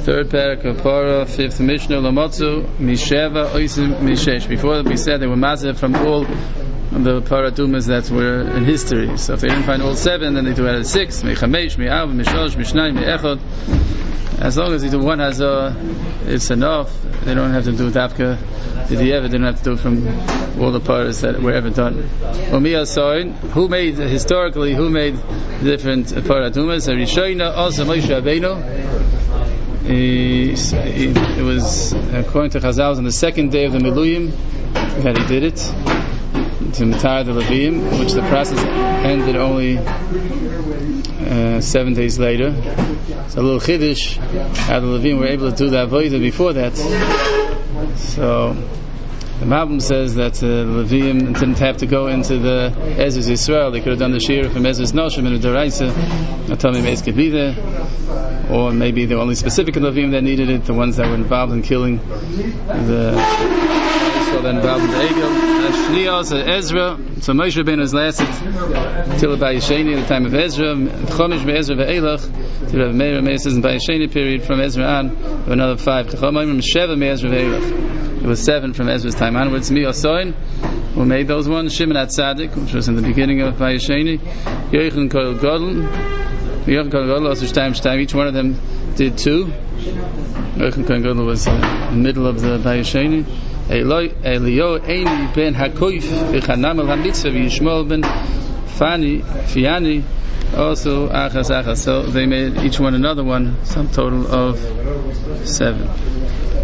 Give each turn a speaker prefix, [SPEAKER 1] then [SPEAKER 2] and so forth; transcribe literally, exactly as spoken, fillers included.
[SPEAKER 1] Third parak of Parah, fifth Mishnah, Lamotzu, Misheva, Oisim, Mishesh. Before we said they were massive from all the Paradumas that were in history. So if they didn't find all seven, then they do add six, Mechamesh, Me'av, Mishosh, Mishnai, Me'echod. As long as they do one Hazah, it's enough. They don't have to do Dafka. Did he ever? They don't have to do it from all the parts that were ever done. Who made, historically, who made different Paradumas? Rishayna, also Moshe Rabbeinu. It was, according to Chazal, on the second day of the Miluyim that he did it, to Matar the Levim, which the process ended only uh, seven days later. So a little Chiddush, how the Levim were able to do the Avodah before that. So the Malbim says that uh, the Levim didn't have to go into the Ezra's Yisrael. They could have done the Shira from Ezra's Noshim and the Doraisa. Atami Meis could be there. Or maybe the only specific Levim that needed it, the ones that were involved in killing the so then involved in the Egel. Shnios, Ezra. So Moshe Rabbeinu has lasted till about Yesheni, the time of Ezra. Chomish be'Ezra ve'Elach. To Rav Meir, Meir says in Yesheni period from Ezra on, another five. Sheva me'Ezra ve'Elach. It was seven from Ezra's time onwards. Mi Osoin, who made those ones. Shimon HaTzadik, which was in the beginning of Yesheni. Yochanan Koil Godel. Yochanan Koil Godel, also Shtaim Shtaim. Each one of them did two. Yochanan Koil Godel was in the middle of the Yesheni. Elio Eini ben Hakoif v'Chanam el HaMitzvah v'Yishmael ben Fani Fiani also Achas Achas. So they made each one another one, some total of seven.